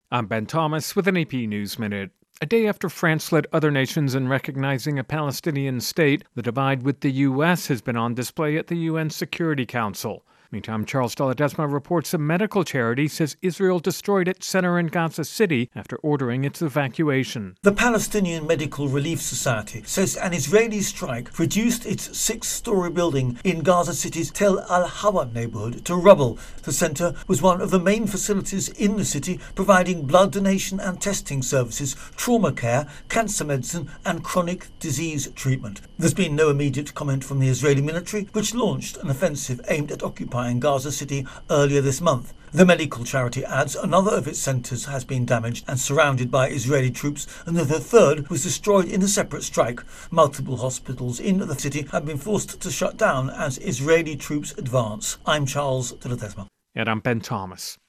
I'm Ben Thomas with an AP News Minute. A day after France led other nations in recognizing a Palestinian state, the divide with the U.S. has been on display at the UN Security Council. Meantime, Charles de Ledesma reports a medical charity says Israel destroyed its center in Gaza City after ordering its evacuation. The Palestinian Medical Relief Society says an Israeli strike reduced its 6-story building in Gaza City's Tel Al-Hawa neighborhood to rubble. The center was one of the main facilities in the city, providing blood donation and testing services, trauma care, cancer medicine and chronic disease treatment. There's been no immediate comment from the Israeli military, which launched an offensive aimed at occupying Gaza City earlier this month. The medical charity adds another of its centres has been damaged and surrounded by Israeli troops, and that the third was destroyed in a separate strike. Multiple hospitals in the city have been forced to shut down as Israeli troops advance. I'm Charles de Ledesma. And I'm Ben Thomas.